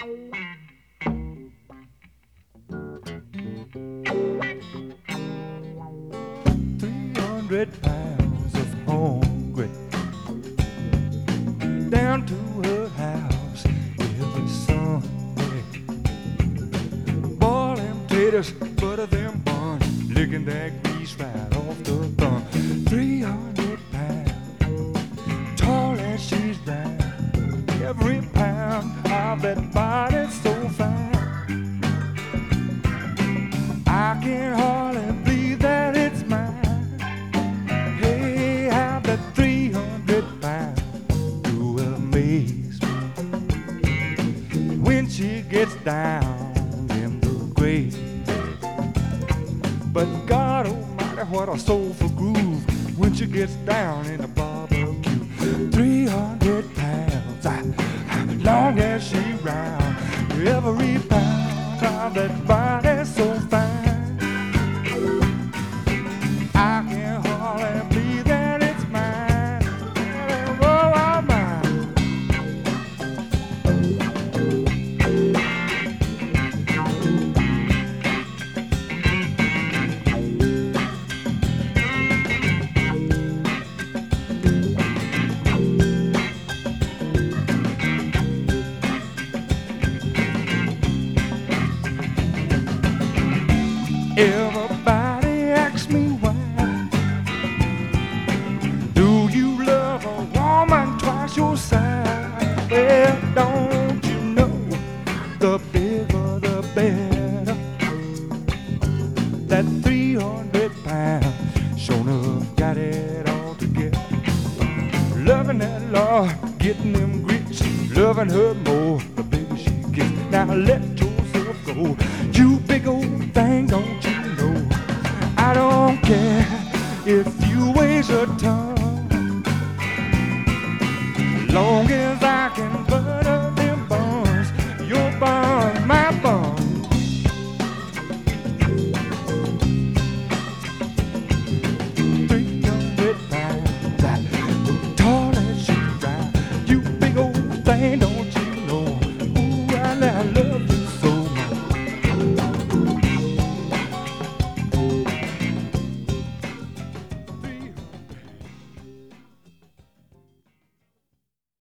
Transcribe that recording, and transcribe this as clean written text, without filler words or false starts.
£300 of hungry down to her house every Sunday. Boil them taters, butter them buns, licking that grease right off the bun. 300 pounds, tall as she's round. Every pound of that body's so fine, I can hardly believe that it's mine. Hey, how that 300 pounds do amaze me when she gets down in the grave. But God Almighty, what a soulful groove when she gets down in the barbecue. 300 pounds, long as she round. Every pound of that body so fine, I can hardly believe that it's mine. Oh, oh, mine. Everybody asks me why. Do you love a woman twice your size? Well, don't you know, the bigger the better. That 300 pounds sure enough got it all together. Loving that Lord, getting them grits, loving her more the bigger she gets. Now let